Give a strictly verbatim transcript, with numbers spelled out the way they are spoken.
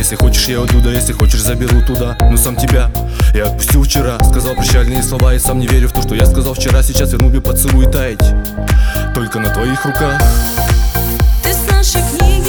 Если хочешь, я уйду, да если хочешь, заберу туда. Но сам тебя я отпустил вчера. Сказал прощальные слова и сам не верю в то, что я сказал вчера. Сейчас верну тебе поцелуй и таять только на твоих руках. Ты с нашей книги